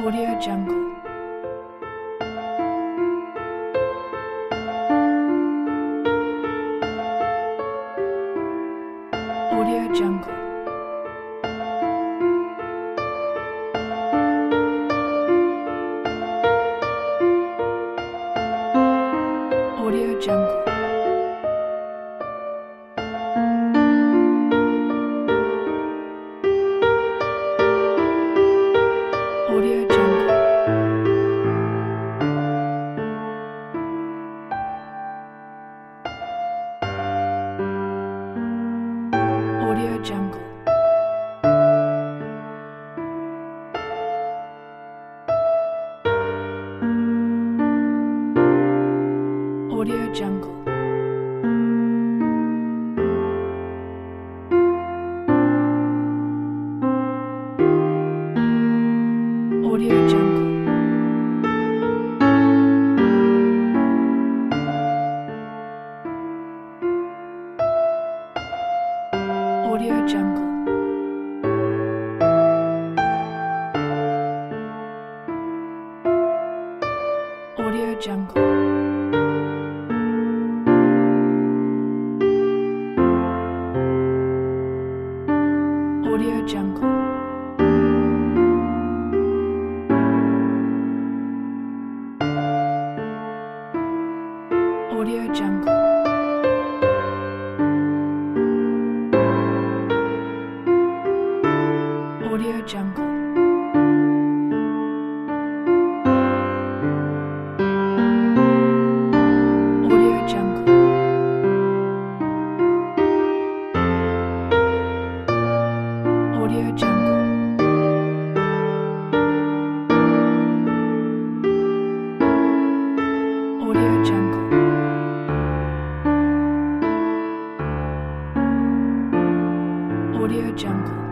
Audio Jungle. Audio Jungle. Audio Jungle. Audio Jungle. Audio Jungle. Audio Jungle. Audio Jungle. Audio Jungle. Audio Jungle. Audio Jungle. Audio Jungle. Audio Jungle. Audio Jungle. Audio Jungle. Audio Jungle. Audio Jungle.